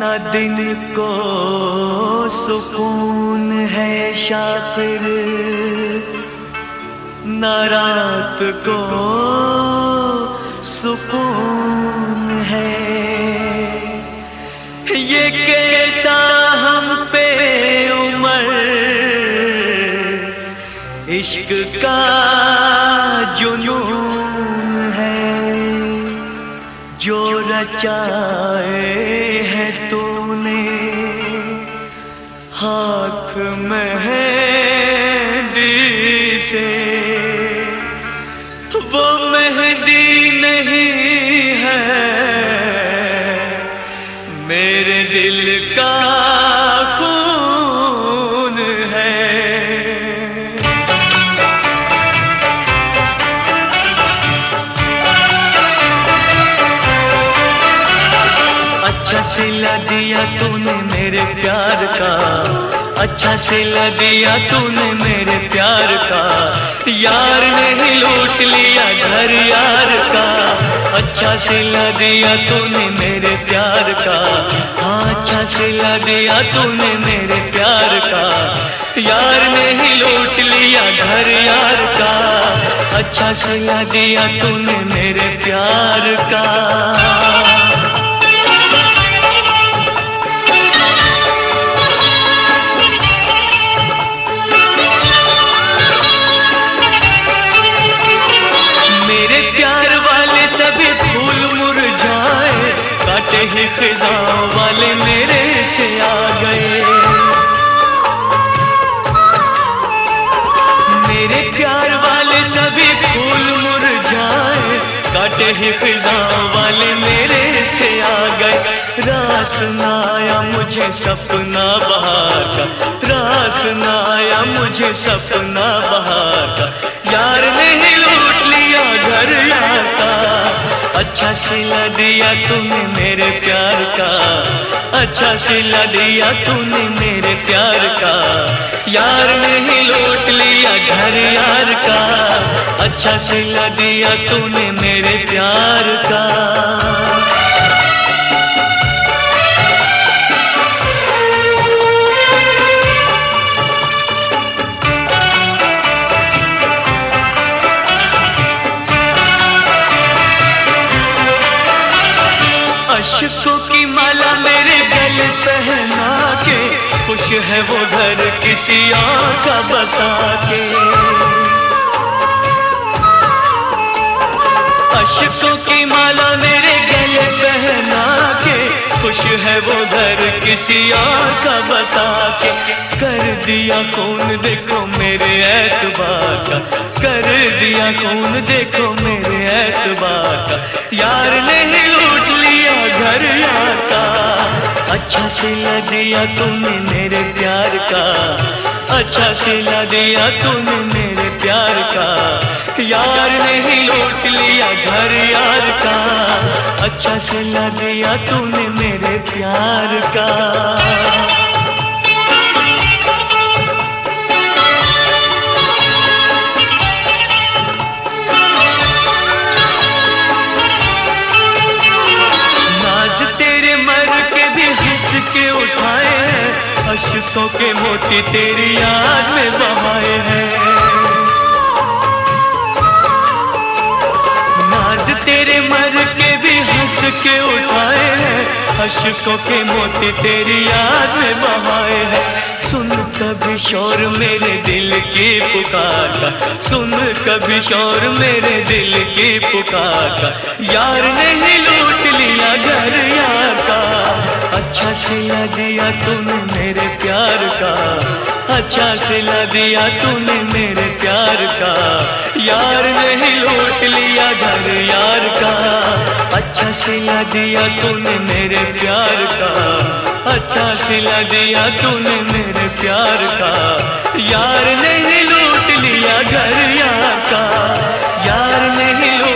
दिन को सुकून है शाकिर, न रात को सुकून है। ये कैसा हम पे उम्र इश्क का जुनून है, जो रचाए है तूने हाथ मेहंदी से। वो मेहंदी नहीं है मेरे दिल का खून है। अच्छा सिला दिया तूने मेरे प्यार का, अच्छा सिला दिया तूने मेरे प्यार का, यार ने ही लूट लिया घर यार का। अच्छा सिला दिया तूने मेरे प्यार का, हाँ अच्छा सिला दिया तूने मेरे प्यार का, यार ने ही लूट लिया घर यार का। अच्छा सिला दिया तूने मेरे प्यार का। काटे ही खिज़ां वाले मेरे से आ गए, मेरे प्यार वाले सभी फूल मुरझाए, काटे ही खिज़ां वाले मेरे से आ गए। रास ना आया मुझे सपना बहार का, रास ना आया मुझे सपना बहार का, यार ने ही लूट लिया घर यार का। अच्छा सिला दिया तूने मेरे प्यार का, अच्छा सिला दिया तूने मेरे प्यार का, यार ने ही लूट लिया घर यार का। अच्छा सिला दिया तूने मेरे प्यार का। अशकों की माला मेरे गले पहना के, खुश है वो घर किसी और का बसा के। अशकों की माला मेरे गले पहना के, खुश है वो घर किसी और का बसा के। कर दिया खून देखो मेरे एतबार का, कर दिया खून देखो मेरे एतबार का, यार ने ही लूट लिया घर यार का। अच्छा सिला दिया तूने मेरे प्यार का, अच्छा सिला दिया तूने मेरे प्यार का, यार ने ही लूट लिया घर यार का। अच्छा सिला दिया तूने मेरे प्यार का। के उठाए हैं, अशकों के मोती तेरी याद में बहाए हैं। नाज तेरे मर के भी हंस के उठाए हैं, अशकों के मोती तेरी याद में बहाए हैं। सुन कभी शोर मेरे दिल की पुकार का, सुन कभी शोर मेरे दिल की पुकार का, यार ने ही लूट लिया घर यार का। अच्छा सिला दिया तूने मेरे प्यार का, अच्छा सिला दिया तूने मेरे प्यार का, यार ने ही लूट लिया घर यार का। अच्छा सिला दिया तूने मेरे प्यार का, अच्छा सिला दिया तूने मेरे प्यार का, यार ने ही लूट लिया घर यार का, यार ने ही लूट